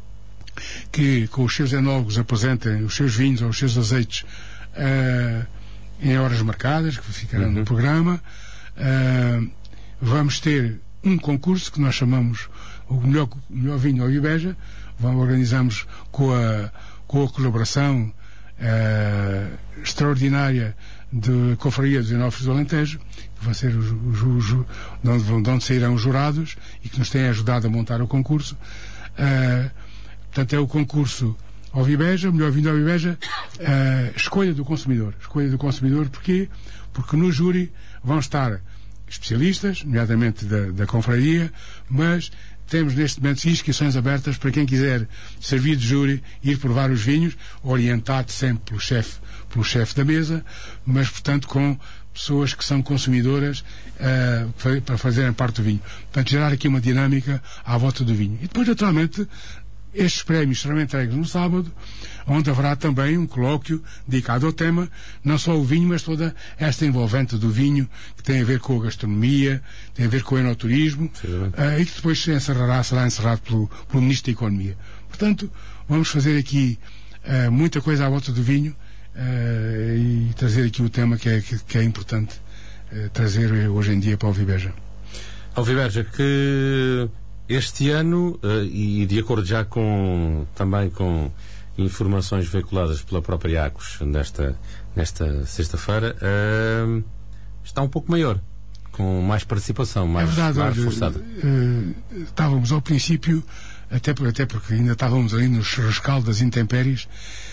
que com os seus enólogos apresentem os seus vinhos ou os seus azeites uh, em horas marcadas, que ficarão uhum. no programa. Uh, vamos ter um concurso que nós chamamos o melhor, o melhor vinho Oviberge. Vamos organizamos com a, com a colaboração uh, extraordinária da Confraria dos Enófilos do Alentejo, que vai ser os, os, os, de, onde, de onde sairão os jurados e que nos têm ajudado a montar o concurso. Uh, Portanto, é o concurso Oviberge, o melhor vinho da Oviberge, uh, escolha do consumidor. Escolha do consumidor, porquê? Porque no júri vão estar especialistas, nomeadamente da, da confraria, mas temos neste momento inscrições abertas para quem quiser servir de júri, ir provar os vinhos, orientado sempre pelo chefe, pelo chefe da mesa, mas, portanto, com pessoas que são consumidoras uh, para fazerem parte do vinho. Portanto, gerar aqui uma dinâmica à volta do vinho. E depois, naturalmente, estes prémios serão entregues no sábado, onde haverá também um colóquio dedicado ao tema, não só o vinho, mas toda esta envolvente do vinho, que tem a ver com a gastronomia, tem a ver com o enoturismo, uh, e que depois se encerrará, será encerrado pelo, pelo Ministro da Economia. Portanto, vamos fazer aqui uh, muita coisa à volta do vinho uh, e trazer aqui o tema que é, que, que é importante uh, trazer hoje em dia para a Oviberge. A Oviberge, que Este ano, uh, e de acordo já com também com informações veiculadas pela própria Acos nesta, nesta sexta-feira, uh, está um pouco maior, com mais participação, mais, é verdade, mais olha, reforçada. Uh, estávamos ao princípio, até, por, até porque ainda estávamos ali no rescaldo das intempéries,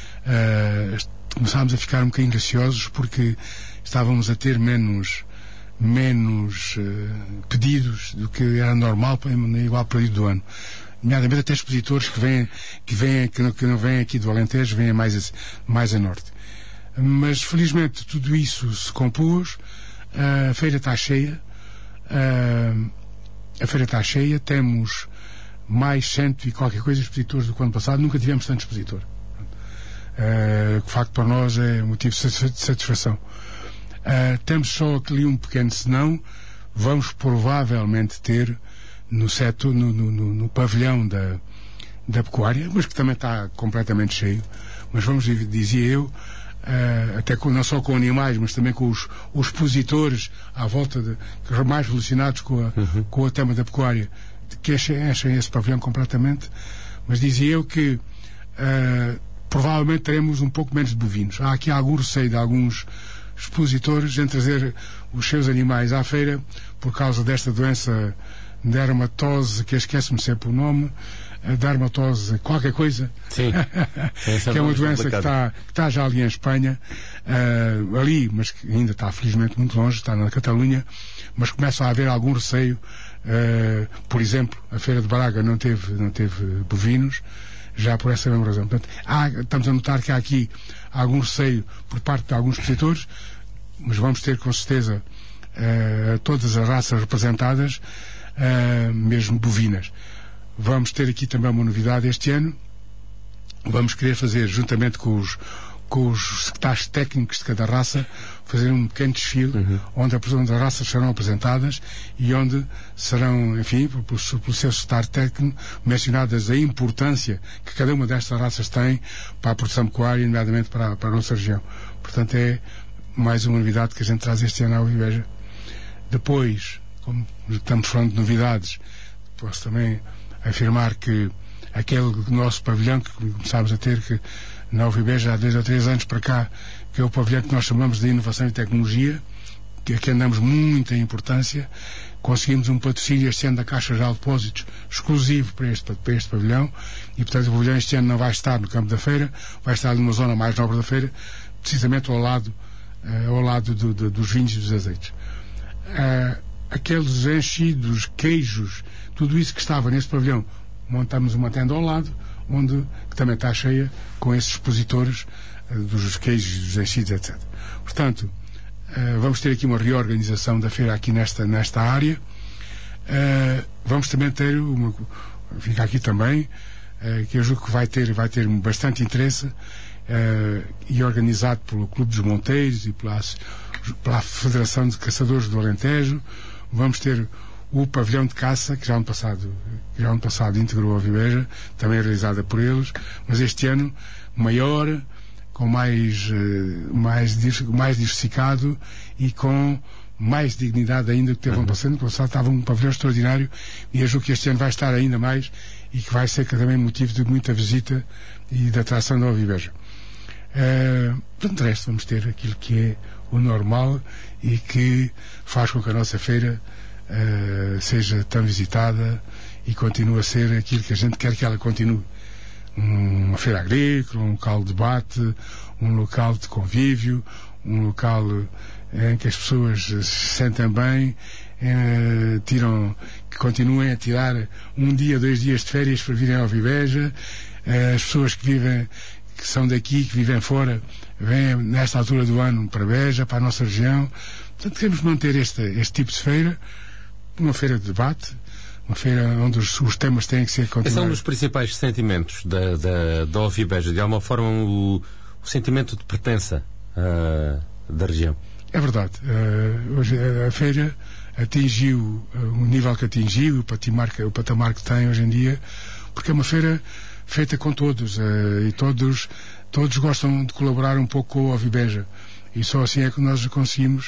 uh, começámos a ficar um bocadinho receosos porque estávamos a ter menos menos uh, pedidos do que era normal no igual período do ano. Nomeadamente até expositores que vêm, que vêm, que não, que não vêm aqui do Alentejo, vêm mais a, mais a norte. Mas felizmente tudo isso se compôs, uh, a feira está cheia, uh, a feira está cheia, temos mais cento e qualquer coisa expositores do que o ano passado, nunca tivemos tanto expositor. Uh, que de facto para nós é motivo de satisfação. Uh, temos só ali um pequeno senão, vamos provavelmente ter no setor, no, no, no, no pavilhão da, da pecuária, mas que também está completamente cheio, mas vamos, dizia eu, uh, até com, não só com animais, mas também com os, os expositores à volta de, mais relacionados com, a, uhum. com o tema da pecuária, que enchem, enchem esse pavilhão completamente, mas dizia eu que uh, provavelmente teremos um pouco menos de bovinos. Há aqui algum receio de alguns expositores em trazer os seus animais à feira por causa desta doença dermatose, que esquece-me sempre o nome, dermatose qualquer coisa. Sim. Que é uma doença que está, que está já ali em Espanha, uh, ali, mas que ainda está felizmente muito longe, está na Catalunha, mas começa a haver algum receio. Uh, por exemplo, a Feira de Braga não teve, não teve bovinos, já por essa mesma razão. Portanto, há, estamos a notar que há aqui algum receio por parte de alguns expositores, mas vamos ter com certeza uh, todas as raças representadas, uh, mesmo bovinas. Vamos ter aqui também uma novidade este ano. Vamos querer fazer, juntamente com os, com os secretários técnicos de cada raça, fazer um pequeno desfile, uhum. onde, onde as raças serão apresentadas e onde serão, enfim, pelo, pelo seu secretário técnico, mencionadas a importância que cada uma destas raças tem para a produção pecuária, nomeadamente para, para a nossa região. Portanto, é mais uma novidade que a gente traz este ano à Oviveja. Depois, como estamos falando de novidades, posso também afirmar que aquele nosso pavilhão que começámos a ter que na Oviveja há dois ou três anos para cá, que é o pavilhão que nós chamamos de inovação e tecnologia, que aqui andamos muita importância. Conseguimos um patrocínio este ano da Caixa Geral de Depósitos exclusivo para este, para este pavilhão, e portanto o pavilhão este ano não vai estar no campo da feira, vai estar numa zona mais nobre da feira, precisamente ao lado, uh, ao lado do, do, dos vinhos e dos azeites. Uh, aqueles enchidos, queijos, tudo isso que estava nesse pavilhão, montamos uma tenda ao lado, onde que também está cheia com esses expositores uh, dos queijos, dos enchidos, etcétera. Portanto, uh, vamos ter aqui uma reorganização da feira aqui nesta, nesta área. Uh, vamos também ter uma, fica aqui também, uh, que eu julgo que vai ter, vai ter bastante interesse, uh, e organizado pelo Clube dos Monteiros e pela, pela Federação de Caçadores do Alentejo. Vamos ter o pavilhão de caça, que já ano passado, que já ano passado integrou a Oviveja, também realizada por eles, mas este ano maior, com mais, mais, mais diversificado e com mais dignidade ainda do que teve ano passado. No passado estava um pavilhão extraordinário, e eu julgo que este ano vai estar ainda mais, e que vai ser também motivo de muita visita e de atração da Oviveja. Uh, portanto, de resto, vamos ter aquilo que é o normal e que faz com que a nossa feira uh, seja tão visitada e continue a ser aquilo que a gente quer que ela continue. Uma feira agrícola, um local de debate, um local de convívio, um local em que as pessoas se sentem bem, uh, tiram, que continuem a tirar um dia, dois dias de férias para virem ao Oviveja. Uh, as pessoas que vivem, que são daqui, que vivem fora, vêm nesta altura do ano para Beja, para a nossa região. Portanto, queremos manter este, este tipo de feira, uma feira de debate, uma feira onde os, os temas têm que ser continuados. Esse é um dos principais sentimentos da, da, da Oviveja, de alguma forma o, o sentimento de pertença uh, da região. É verdade. Uh, hoje a feira atingiu uh, o nível que atingiu, o patamar, o patamar que tem hoje em dia, porque é uma feira feita com todos, uh, e todos, todos gostam de colaborar um pouco com a Oviveja, e só assim é que nós conseguimos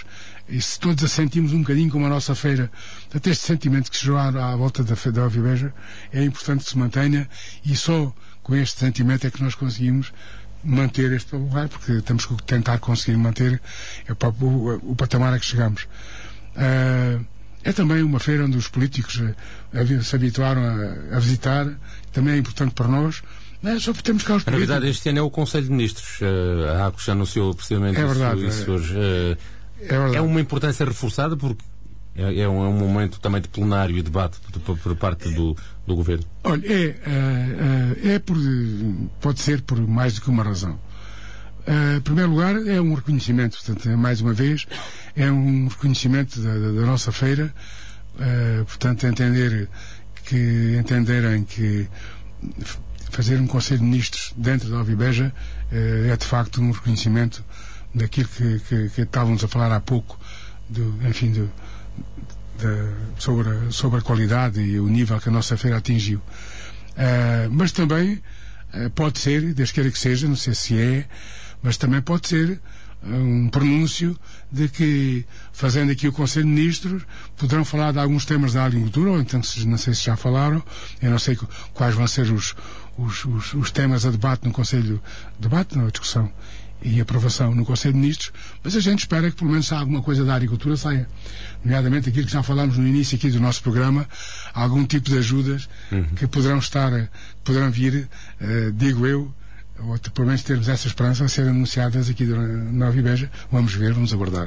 e se todos a sentimos um bocadinho como a nossa feira, até este sentimento que se gerou à, à volta da, da Ovibeja, é importante que se mantenha, e só com este sentimento é que nós conseguimos manter este lugar, porque temos que tentar conseguir manter o, o, o patamar a que chegamos. Uh, é também uma feira onde os políticos uh, se habituaram a, a visitar, também é importante para nós. Não é só porque temos cá os políticos. Na verdade, este ano é o Conselho de Ministros. Uh, a ACOS já anunciou precisamente é verdade, isso, isso é, hoje. Uh, é, verdade. É uma importância reforçada porque é, é, um, é um momento também de plenário e debate por, por parte do, do Governo. Olha, é, é, é por, pode ser por mais do que uma razão. Uh, em primeiro lugar, é um reconhecimento, portanto, é, mais uma vez, é um reconhecimento da, da, da nossa feira, uh, portanto, entender que, entenderem que fazer um Conselho de Ministros dentro da Ovibeja uh, é de facto um reconhecimento daquilo que, que, que estávamos a falar há pouco, do, enfim, do, da, sobre, a, sobre a qualidade e o nível que a nossa feira atingiu. Uh, mas também uh, pode ser, Deus queira que seja, não sei se é, mas também pode ser um pronúncio de que, fazendo aqui o Conselho de Ministros, poderão falar de alguns temas da agricultura, ou então, não sei se já falaram, eu não sei quais vão ser os, os, os, os temas a debate no Conselho, debate, não, discussão e aprovação no Conselho de Ministros, mas a gente espera que pelo menos alguma coisa da agricultura saia. Nomeadamente aquilo que já falámos no início aqui do nosso programa, algum tipo de ajudas uhum. que poderão estar, poderão vir, uh, digo eu, ou pelo menos termos essa esperança a ser anunciadas aqui na Ovibeja. Vamos ver, vamos aguardar.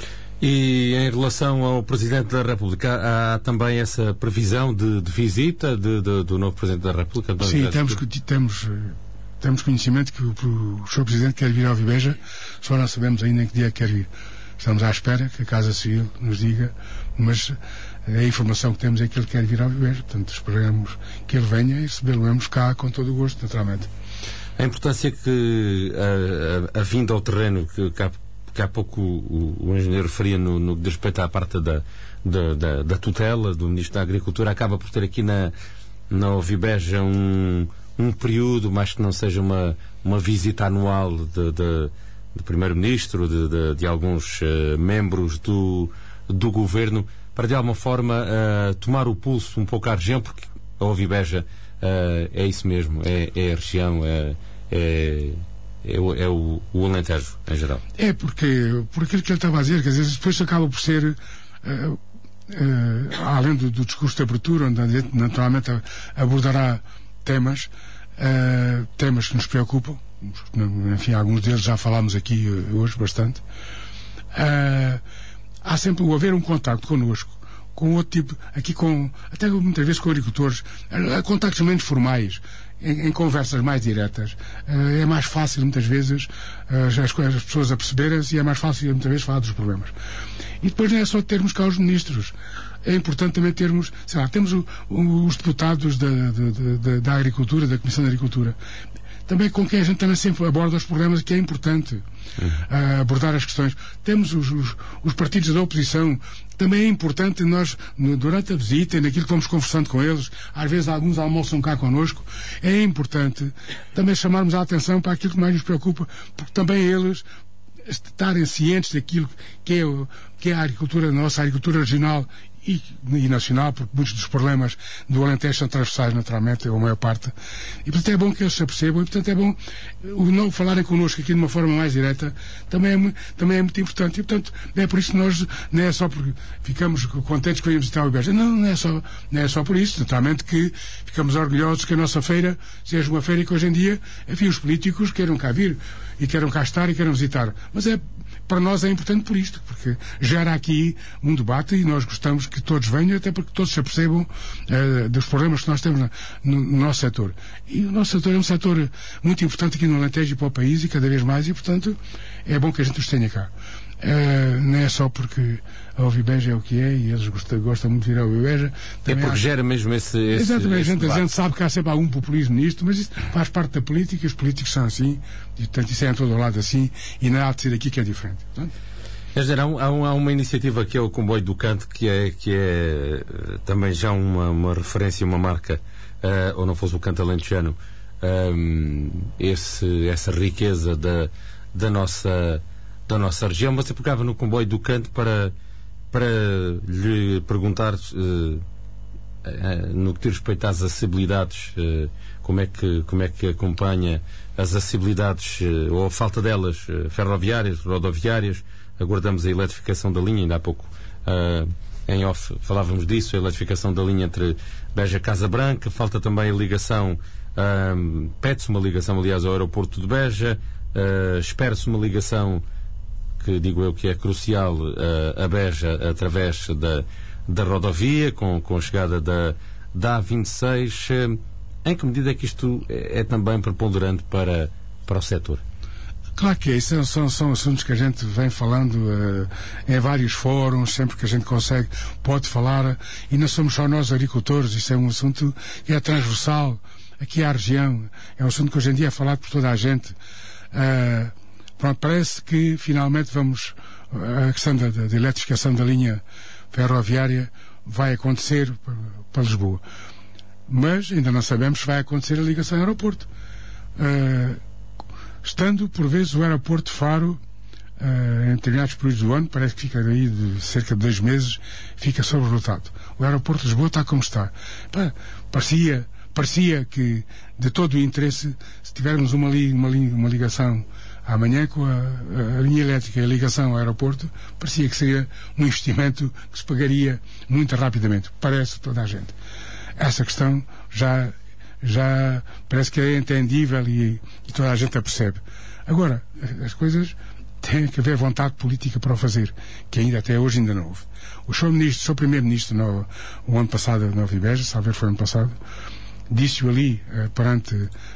E em relação ao Presidente da República, há, há também essa previsão de, de visita de, de, do novo Presidente da República? Sim, temos, temos, temos conhecimento que o, o senhor Presidente quer vir à Ovibeja, só não sabemos ainda em que dia quer vir. Estamos à espera que a Casa Civil nos diga, mas a informação que temos é que ele quer vir à Ovibeja, portanto esperamos que ele venha e recebê-lo-emos cá com todo o gosto, naturalmente. A importância que a, a, a vinda ao terreno, que, que, há, que há pouco o, o engenheiro referia no, no que diz respeito à parte da, da, da, da tutela do Ministro da Agricultura, acaba por ter aqui na, na Ovibeja um, um período, mais que não seja uma, uma visita anual de, de, de Primeiro-Ministro, de, de, de alguns uh, membros do, do Governo, para de alguma forma uh, tomar o pulso um pouco à região, porque a Ovibeja uh, é isso mesmo, é, é a região, é É, é, o, é o, o Alentejo, em geral. É porque, por aquilo que ele estava a dizer, que às vezes depois acaba por ser, uh, uh, além do, do discurso de abertura, onde naturalmente abordará temas, uh, temas que nos preocupam, enfim, alguns deles já falámos aqui hoje bastante. Uh, há sempre o haver um contacto connosco, com outro tipo, aqui com, até muitas vezes com agricultores, uh, contactos menos formais, Em, em conversas mais diretas, uh, é mais fácil muitas vezes uh, as, as pessoas aperceberem-se e é mais fácil muitas vezes falar dos problemas. E depois não é só termos cá os ministros, é importante também termos, sei lá, temos o, o, os deputados da, da, da, da Agricultura, da Comissão de Agricultura, também com quem a gente também sempre aborda os problemas, que é importante uh, abordar as questões. Temos os, os, os partidos da oposição, também é importante nós, no, durante a visita e naquilo que vamos conversando com eles, às vezes alguns almoçam cá connosco, é importante também chamarmos a atenção para aquilo que mais nos preocupa, porque também eles estarem cientes daquilo que é, que é a agricultura, a nossa agricultura regional e, e nacional, porque muitos dos problemas do Alentejo são transversais, naturalmente, ou a maior parte, e portanto é bom que eles se apercebam, e portanto é bom o não falarem connosco aqui de uma forma mais direta, também é, também é muito importante, e portanto é por isso que nós, não é só porque ficamos contentes que venhamos visitar o Ovibeja, não, não é só, não é só por isso, naturalmente que ficamos orgulhosos que a nossa feira seja uma feira que hoje em dia, enfim, os políticos queiram cá vir, e queiram cá estar e queiram visitar, mas é para nós é importante por isto, porque gera aqui um debate e nós gostamos que todos venham, até porque todos se apercebam uh, dos problemas que nós temos na, no, no nosso setor. E o nosso setor é um setor muito importante aqui no Alentejo e para o país, e cada vez mais, e portanto é bom que a gente os tenha cá. Uh, não é só porque a Ovibeja é o que é e eles gostam, gostam muito de vir à Ovibeja. É porque há... gera mesmo esse, esse Exatamente, esse a, gente, a gente sabe que há sempre algum populismo nisto, mas isso faz parte da política, os políticos são assim, e portanto isso é em todo o lado assim, e não há de ser aqui que é diferente. Portanto, há, um, há uma iniciativa que é o Comboio do Canto, que é, que é também já uma, uma referência, uma marca, uh, ou não fosse o Canto Alentejano, um, esse, essa riqueza da, da nossa da nossa região. Você pegava no comboio do Canto para, para lhe perguntar, uh, no que diz respeito às acessibilidades, uh, como, é que, como é que acompanha as acessibilidades, uh, ou a falta delas, uh, ferroviárias, rodoviárias. Aguardamos a eletrificação da linha, ainda há pouco uh, em off falávamos disso, a eletrificação da linha entre Beja e Casa Branca. Falta também a ligação, uh, pede-se uma ligação, aliás, ao aeroporto de Beja. Uh, espera-se uma ligação que digo eu que é crucial, uh, a Beja através da, da rodovia, com, com a chegada da, da A vinte e seis. Uh, em que medida é que isto é, é também preponderante para, para o setor? Claro que é, isso são, são assuntos que a gente vem falando uh, em vários fóruns, sempre que a gente consegue, pode falar, e não somos só nós agricultores, isso é um assunto que é transversal aqui à região, é um assunto que hoje em dia é falado por toda a gente. Uh, pronto, parece que finalmente vamos, a questão da, da eletrificação da linha ferroviária vai acontecer para, para Lisboa, mas ainda não sabemos se vai acontecer a ligação ao aeroporto. Uh, Estando, por vezes, o aeroporto de Faro, uh, em determinados períodos do ano, parece que fica aí de cerca de dois meses, fica sobrelotado. O aeroporto de Lisboa está como está. Pá, parecia, parecia que, de todo o interesse, se tivermos uma, li, uma, li, uma ligação amanhã com a, a linha elétrica e a ligação ao aeroporto, parecia que seria um investimento que se pagaria muito rapidamente. Parece toda a gente. Essa questão já... já parece que é entendível e, e toda a gente a percebe. Agora, as coisas têm que haver vontade política para o fazer, que ainda até hoje ainda não houve. O senhor Ministro, o senhor Primeiro-Ministro, no, o ano passado, no Viveja, salve foi ano passado, disse-o ali, eh, perante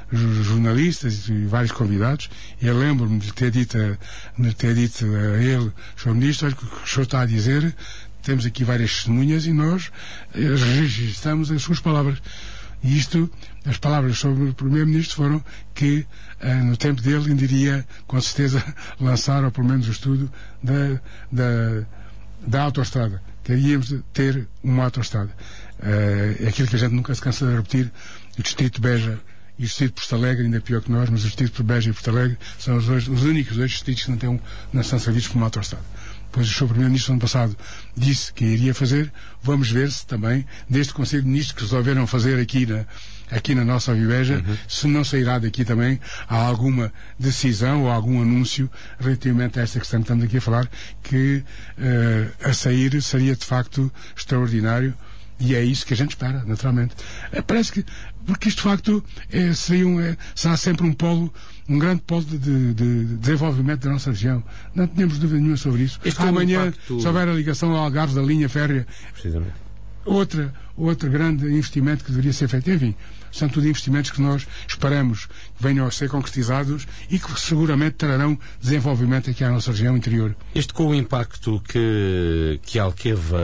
jornalistas e vários convidados, e eu lembro-me de ter dito, de ter dito a ele, o senhor Ministro, olha o que o senhor está a dizer, temos aqui várias testemunhas e nós eh, registramos as suas palavras. E isto, as palavras sobre o Primeiro-Ministro foram que, uh, no tempo dele, ainda iria, com certeza, lançar, ou pelo menos o estudo, da, da, da autoestrada. Queríamos ter uma autoestrada. Uh, é aquilo que a gente nunca se cansa de repetir. O Distrito de Beja e o Distrito de Porto Alegre, ainda pior que nós, mas o Distrito de Beja e Porto Alegre são os, dois, os únicos dois distritos que não, têm um, não são servidos por uma autoestrada. Pois o senhor Primeiro-Ministro, no ano passado, disse que iria fazer. Vamos ver se também, deste Conselho de Ministros que resolveram fazer aqui na, aqui na nossa Viveja, uhum. se não sairá daqui também há alguma decisão ou algum anúncio relativamente a esta questão que estamos aqui a falar, que uh, a sair seria de facto extraordinário. E é isso que a gente espera, naturalmente. É, parece que, porque isto de facto é, seria um, é, será sempre um polo, um grande polo de, de, de desenvolvimento da nossa região. Não tínhamos dúvida nenhuma sobre isso. Este Amanhã, é um impacto... se houver a ligação ao Algarve da linha férrea, precisamente, outra, outro grande investimento que deveria ser feito. Enfim, são tudo investimentos que nós esperamos que venham a ser concretizados e que seguramente trarão desenvolvimento aqui à nossa região interior. Isto com o impacto que, que a Alqueva...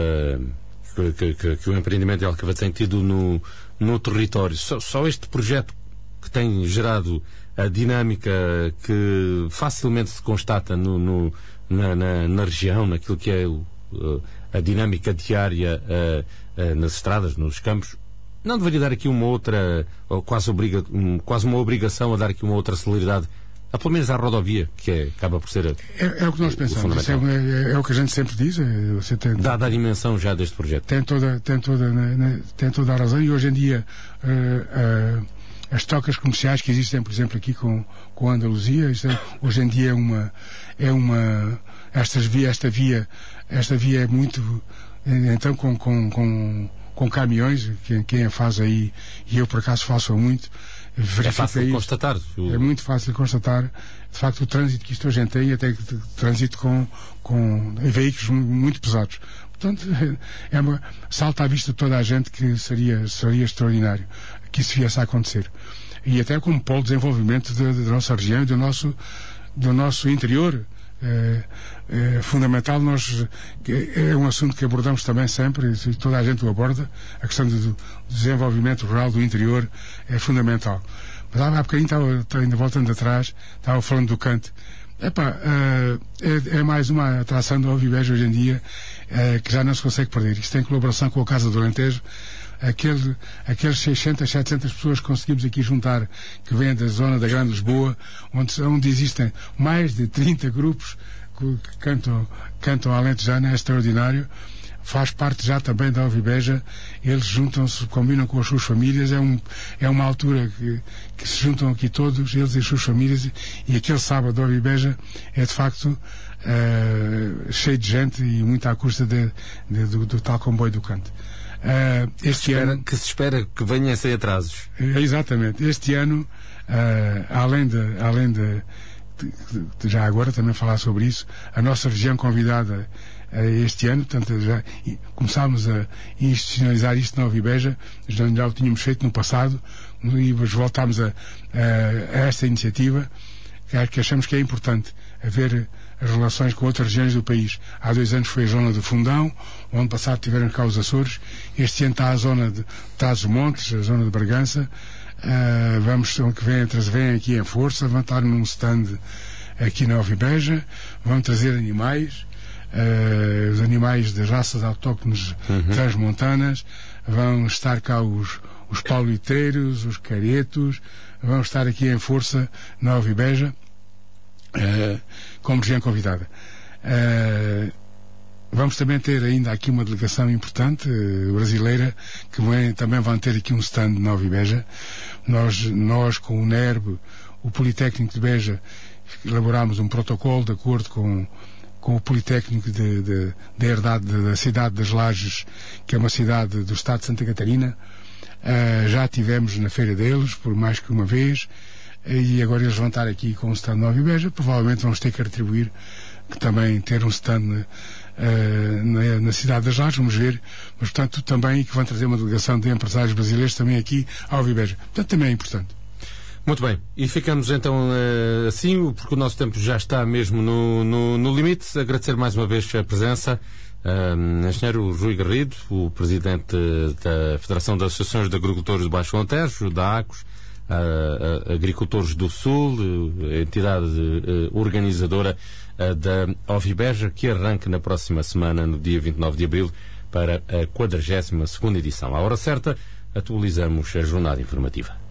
Que, que, que o empreendimento de Alqueva tem tido no, no território. Só, só este projeto que tem gerado a dinâmica que facilmente se constata no, no, na, na, na região, naquilo que é o, a dinâmica diária a, a, nas estradas, nos campos, não deveria dar aqui uma outra, ou quase, obriga, um, quase uma obrigação a dar aqui uma outra celeridade, a, pelo menos à rodovia, que é, acaba por ser a, é, é o que nós pensamos, é, é, é o que a gente sempre diz. É, você tem, dada a dimensão já deste projeto. Tem toda, tem toda, né, tem toda a razão, e hoje em dia uh, uh, as trocas comerciais que existem, por exemplo, aqui com, com a Andaluzia, isto é, hoje em dia é uma, é uma estas via, esta via esta via é muito, então com, com, com, com caminhões, quem, quem a faz aí, e eu por acaso faço muito. É fácil de constatar. É muito fácil de constatar, de facto, o trânsito que isto hoje tem, até que trânsito com, com veículos muito pesados. Portanto, é uma, salta à vista de toda a gente que seria, seria extraordinário que isso viesse a acontecer. E até como polo de desenvolvimento da, da nossa região e do nosso, do nosso interior. É, é fundamental. Nós, é um assunto que abordamos também sempre, e toda a gente o aborda, a questão do, do desenvolvimento rural do interior é fundamental. Mas há bocadinho, estava, ainda voltando atrás, estava falando do Canto. Epá, é, é mais uma atração do Viveja hoje em dia, é, que já não se consegue perder. Isto tem colaboração com a Casa do Alentejo. Aquele, aqueles seiscentas, setecentas pessoas que conseguimos aqui juntar, que vêm da zona da Grande Lisboa, onde, onde existem mais de trinta grupos que cantam, cantam a Alentejana é extraordinário. Faz parte já também da Ovibeja. Eles juntam-se, combinam com as suas famílias. É, um, é uma altura que, que se juntam aqui todos, eles e as suas famílias, e aquele sábado da Ovibeja é de facto uh, cheio de gente e muito à custa de, de, do, do tal comboio do canto. Uh, este que, espera, ano, que se espera que venham sem atrasos. É, exatamente. Este ano, uh, além de, além de, de, de já agora também falar sobre isso, a nossa região convidada este ano, portanto já começámos a institucionalizar isto na Ovibeja, já, já o tínhamos feito no passado e voltámos a, a, a esta iniciativa que achamos que é importante haver as relações com outras regiões do país. Há dois anos foi a zona do Fundão, o ano passado tiveram cá os Açores, este ano está a zona de Trás-os-Montes, a zona de Bragança. Uh, vamos, ano que vem, vem aqui em força, vão estar num stand aqui na Ovibeja, vão trazer animais. Uh, os animais das raças autóctones uhum. transmontanas, vão estar cá os, os pauliteiros, os caretos, vão estar aqui em força na Ovibeja uh, como região convidada. Uh, vamos também ter ainda aqui uma delegação importante uh, brasileira que vem, também vão ter aqui um stand na Ovibeja. Nós, nós com o NERB, o Politécnico de Beja, elaborámos um protocolo de acordo com com o Politécnico de, de, de herdade da cidade das Lajes, que é uma cidade do estado de Santa Catarina. Uh, já tivemos na feira deles, por mais que uma vez, e agora eles vão estar aqui com um stand na Ovibeja. Provavelmente vamos ter que atribuir que também ter um stand uh, na, na cidade das Lajes, vamos ver, mas portanto também que vão trazer uma delegação de empresários brasileiros também aqui à Ovibeja. Portanto também é importante. Muito bem, e ficamos então uh, assim, porque o nosso tempo já está mesmo no, no, no limite. Agradecer mais uma vez a presença, uh, engenheiro Rui Garrido, o presidente da Federação das Associações de Agricultores do Baixo Alentejo, da ACOS, uh, uh, Agricultores do Sul, uh, entidade uh, organizadora uh, da Ovibeja, que arranca na próxima semana, no dia vinte e nove de abril, para a quadragésima segunda edição. À hora certa, atualizamos a jornada informativa.